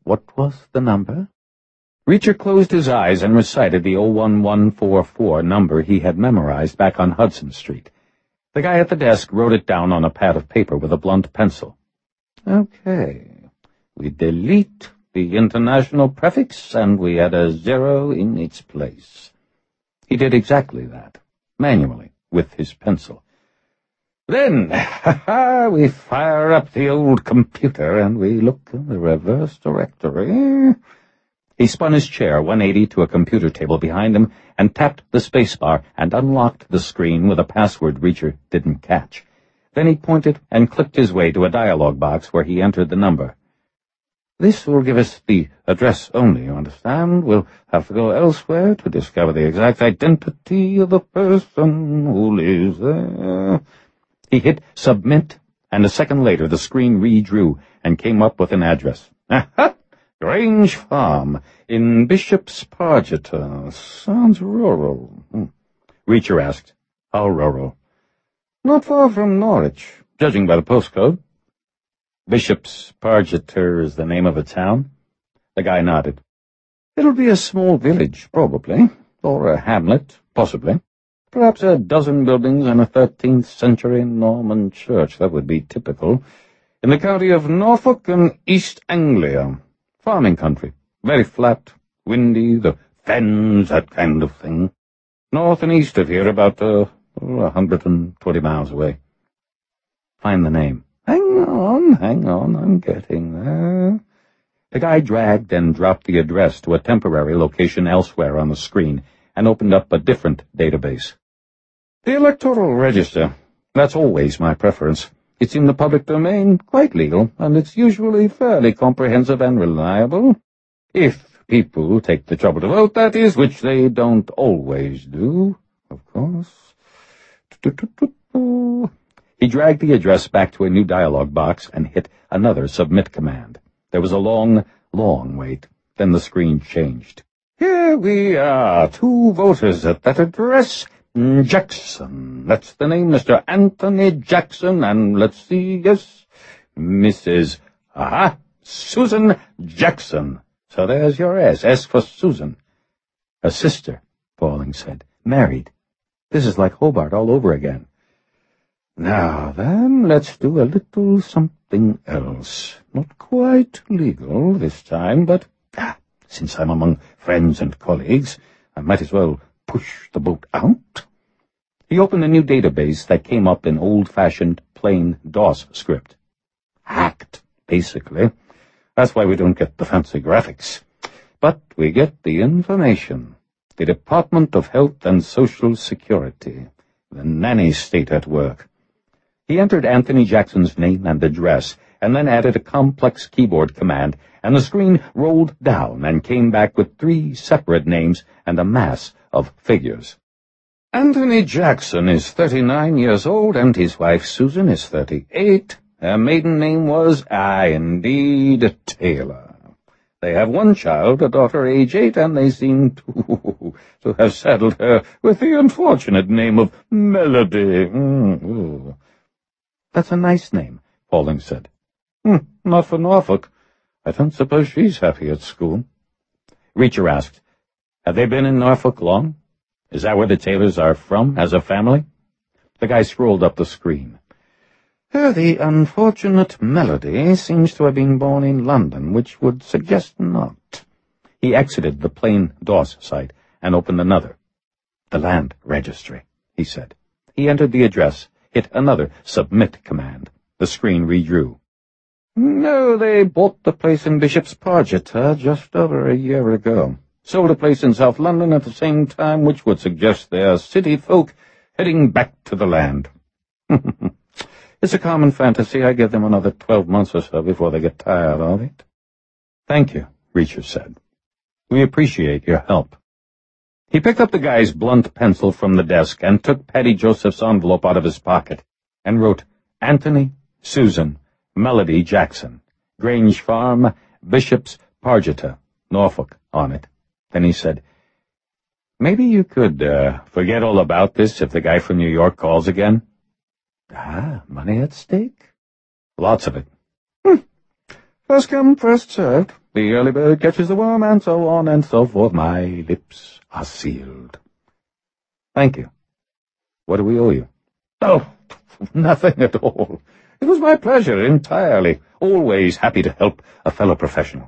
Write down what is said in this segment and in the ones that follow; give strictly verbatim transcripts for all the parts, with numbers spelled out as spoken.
What was the number? Reacher closed his eyes and recited the oh one one four four number he had memorized back on Hudson Street. The guy at the desk wrote it down on a pad of paper with a blunt pencil. Okay. We delete the international prefix, and we add a zero in its place. He did exactly that, manually, with his pencil. Then, ha-ha, we fire up the old computer, and we look in the reverse directory. He spun his chair one eighty to a computer table behind him and tapped the spacebar and unlocked the screen with a password Reacher didn't catch. Then he pointed and clicked his way to a dialog box where he entered the number. This will give us the address only, you understand? We'll have to go elsewhere to discover the exact identity of the person who lives there. He hit submit, and a second later the screen redrew and came up with an address. Aha! Grange Farm, in Bishop's Pargeter. Sounds rural. Hmm. Reacher asked, How rural? Not far from Norwich, judging by the postcode. Bishop's Pargeter is the name of a town? The guy nodded. It'll be a small village, probably, or a hamlet, possibly. Perhaps a dozen buildings and a thirteenth century Norman church. That would be typical. In the county of Norfolk and East Anglia. Farming country. Very flat, windy, the fens, that kind of thing. North and east of here, about uh, a hundred and twenty miles away. Find the name. Hang on, hang on, I'm getting there. The guy dragged and dropped the address to a temporary location elsewhere on the screen and opened up a different database. The Electoral Register. That's always my preference. It's in the public domain, quite legal, and it's usually fairly comprehensive and reliable. If people take the trouble to vote, that is, which they don't always do, of course. He dragged the address back to a new dialog box and hit another submit command. There was a long, long wait. Then the screen changed. Here we are, two voters at that address. Jackson. That's the name, Mister Anthony Jackson, and let's see, yes, Missus Aha, Susan Jackson. So there's your S. S for Susan. A sister, Pauling said. Married. This is like Hobart all over again. Now then, let's do a little something else. Not quite legal this time, but ah, since I'm among friends and colleagues, I might as well push the boat out. He opened a new database that came up in old-fashioned, plain DOS script. Hacked, basically. That's why we don't get the fancy graphics. But we get the information. The Department of Health and Social Security. The nanny state at work. He entered Anthony Jackson's name and address, and then added a complex keyboard command, and the screen rolled down and came back with three separate names and a mass of figures. Anthony Jackson is thirty-nine years old, and his wife Susan is thirty-eight. Her maiden name was, I indeed, Taylor. They have one child, a daughter age eight, and they seem to, to have saddled her with the unfortunate name of Melody. Mm, That's a nice name, Pauling said. Hmm, not for Norfolk. I don't suppose she's happy at school. Reacher asked, Have they been in Norfolk long? Is that where the Taylors are from, as a family? The guy scrolled up the screen. Uh, the unfortunate Melody seems to have been born in London, which would suggest not. He exited the plain DOS site and opened another. The Land Registry, he said. He entered the address, hit another submit command. The screen redrew. No, they bought the place in Bishop's Pargeter just over a year ago. Sold a place in South London at the same time, which would suggest they are city folk heading back to the land. It's a common fantasy. I give them another twelve months or so before they get tired of it. Thank you, Reacher said. We appreciate your help. He picked up the guy's blunt pencil from the desk and took Paddy Joseph's envelope out of his pocket and wrote Anthony, Susan, Melody Jackson, Grange Farm, Bishop's Pargeter, Norfolk, on it. Then he said, Maybe you could uh, forget all about this if the guy from New York calls again. Ah, money at stake? Lots of it. Hmm. First come, first served. The early bird catches the worm, and so on and so forth. My lips are sealed. Thank you. What do we owe you? Oh, nothing at all. It was my pleasure entirely. Always happy to help a fellow professional.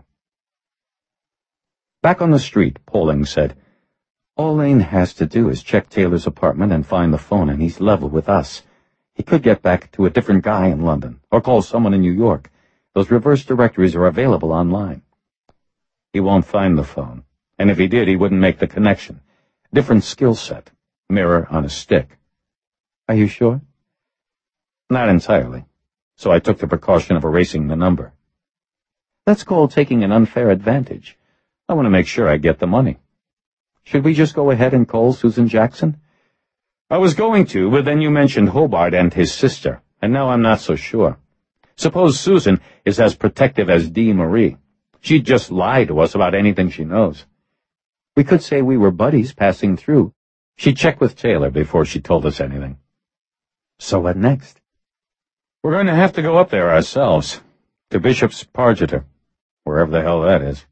Back on the street, Pauling said, All Lane has to do is check Taylor's apartment and find the phone, and he's level with us. He could get back to a different guy in London, or call someone in New York. Those reverse directories are available online. He won't find the phone, and if he did, he wouldn't make the connection. Different skill set. Mirror on a stick. Are you sure? Not entirely. So I took the precaution of erasing the number. That's called taking an unfair advantage. I want to make sure I get the money. Should we just go ahead and call Susan Jackson? I was going to, but then you mentioned Hobart and his sister, and now I'm not so sure. Suppose Susan is as protective as Dee Marie. She'd just lie to us about anything she knows. We could say we were buddies passing through. She checked with Taylor before she told us anything. So what next? We're going to have to go up there ourselves, to Bishop's Pargeter, wherever the hell that is.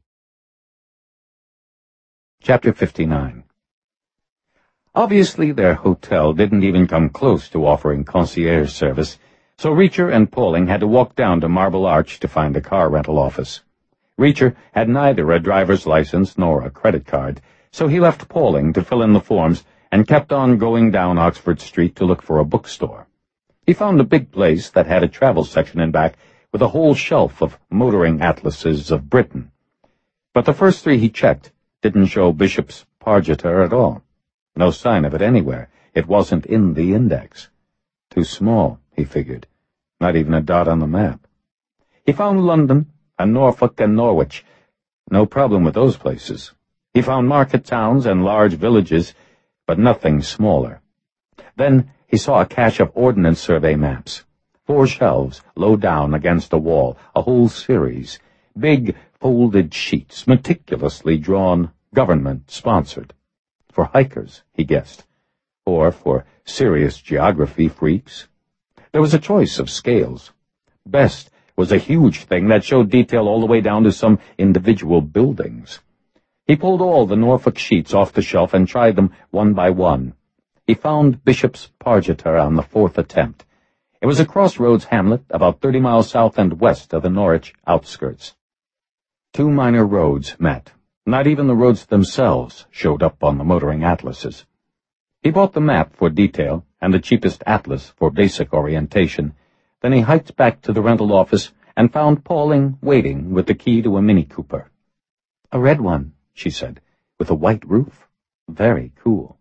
Chapter fifty-nine. Obviously their hotel didn't even come close to offering concierge service, so Reacher and Pauling had to walk down to Marble Arch to find a car rental office. Reacher had neither a driver's license nor a credit card, so he left Pauling to fill in the forms and kept on going down Oxford Street to look for a bookstore. He found a big place that had a travel section in back with a whole shelf of motoring atlases of Britain. But the first three he checked didn't show Bishop's Pargeter at all. No sign of it anywhere. It wasn't in the index. Too small, he figured. Not even a dot on the map. He found London and Norfolk and Norwich. No problem with those places. He found market towns and large villages, but nothing smaller. Then he saw a cache of Ordnance Survey maps. Four shelves, low down against a wall, a whole series. Big, folded sheets, meticulously drawn, government-sponsored. For hikers, he guessed. Or for serious geography freaks. There was a choice of scales. Best was a huge thing that showed detail all the way down to some individual buildings. He pulled all the Norfolk sheets off the shelf and tried them one by one. He found Bishop's Pargeter on the fourth attempt. It was a crossroads hamlet about thirty miles south and west of the Norwich outskirts. Two minor roads met. Not even the roads themselves showed up on the motoring atlases. He bought the map for detail and the cheapest atlas for basic orientation. Then he hiked back to the rental office and found Pauling waiting with the key to a Mini Cooper. A red one, she said, with a white roof. Very cool.